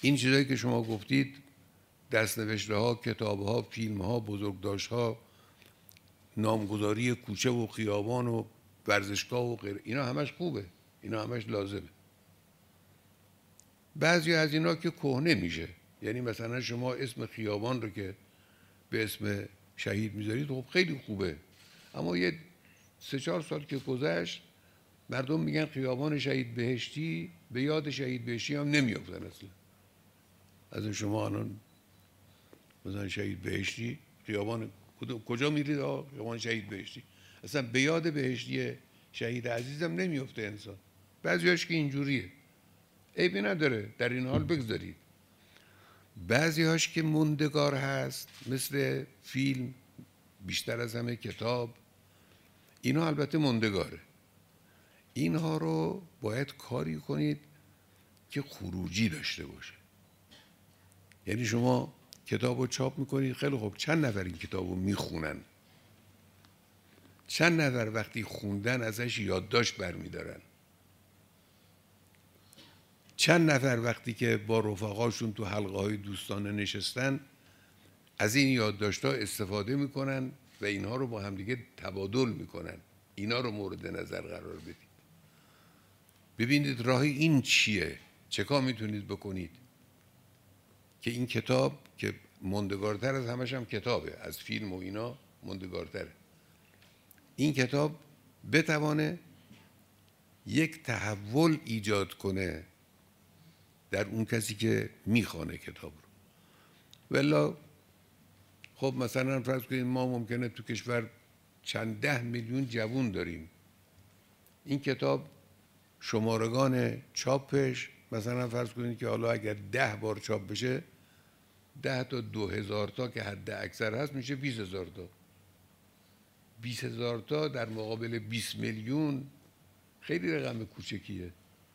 این چیزایی که شما گفتید، دستنوشته ها، کتاب ها، فیلم ها، بزرگداشت ها، نامگذاری کوچه و خیابان و ورزشگاه و غیره، اینا همش خوبه، اینا همش لازمه. بعضی از اینا که کهنه میشه، یعنی مثلا شما اسم خیابان رو که به اسم شهید میذارید خب خیلی خوبه، اما یه 3-4 سال که گذشت مردم میگن خیابان شهید بهشتی، به یاد شهید بهشتی هم نمیافتن اصلا. از شما الان مثلا شهید بهشتی خیابان کجا میرید؟ خیابان شهید بهشتی، اصلا به یاد بهشتی شهید عزیزم نمیفته انسان. بعضیاش که اینجوریه، عیبی نداره، در این حال بگذارید. بعضیاش که موندگار هست، مثل فیلم، بیشتر از همه کتاب، اینا البته موندگاره. اینها رو باید کاری کنید که خروجی داشته باشه. یعنی شما کتاب رو چاپ میکنید، خیلی خوب، چند نفر این کتاب رو میخونن؟ چند نفر وقتی خوندن ازش یادداشت برمیدارن؟ چند نفر وقتی که با رفقاشون تو حلقه های دوستانه نشستن از این یادداشت‌ها استفاده میکنن و اینها رو با همدیگه تبادل میکنن؟ اینا رو مورد نظر قرار بدید. ببینید راه این چیه، چه کار میتونید بکنید که این کتاب که موندگارتر از همش هم کتابه، از فیلم و اینا موندگارتره، این کتاب بتوانه یک تحول ایجاد کنه در اون کسی که میخوانه کتاب رو. ولی خب مثلا فرض کنید ما ممکنه تو کشور چند 10 میلیون جوون داریم، این کتاب شمارگان چاپش مثلا فرض کنید که حالا اگر 10 بار چاپ بشه، 10 تا 2000 تا که حد اکثر هست میشه 20000 تا. 20000 تا در مقابل 20 میلیون خیلی رقم کوچکیه.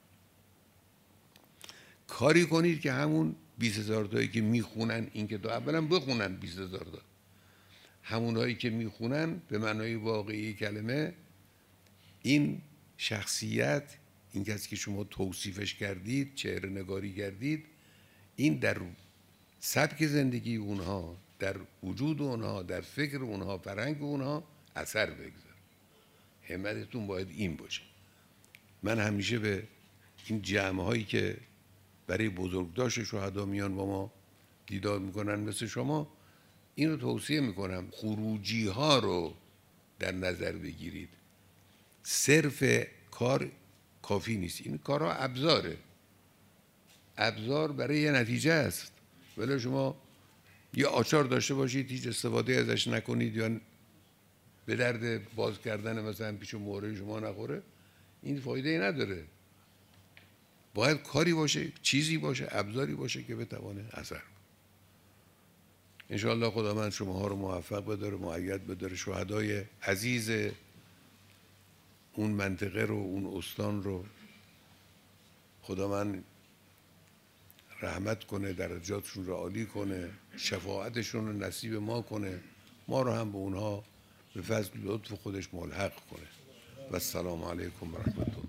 کاری کنید که همون 20000 تایی که میخونن این کتاب، اولا بخونن 20000 تا، همونایی که میخونن به معنای واقعی کلمه این شخصیت، این کسی که شما توصیفش کردید، چهره نگاری کردید، این در سبک زندگی اونها، در وجود اونها، در فکر اونها، فرهنگ اونها اثر بگذار. همتتون باید این باشه. من همیشه به این جمع هایی که برای بزرگداشت شهدا میان با ما دیدار میکنن مثل شما، اینو توصیه میکنم خروجی ها رو در نظر بگیرید. صرف کار کافی نیست، این کارها ابزاره، ابزار برای یه نتیجه است. ولی شما یه آچار داشته باشید هیچ استفاده ازش نکنید یا به درد باز کردن مثلا پیش مهره شما نخوره، این فایده ای نداره. باید کاری باشه، چیزی باشه، ابزاری باشه که بتوانه اثر. انشاءالله خداوند شماها رو موفق بداره، مؤید بداره، شهدای عزیز اون منطقه رو، اون استان رو خداوند رحمت کنه، درجاتشون رو عالی کنه، شفاعتشون رو نصیب ما کنه، ما رو هم به اونها به فضل لطف خودش ملحق کنه. و السلام علیکم و رحمت الله.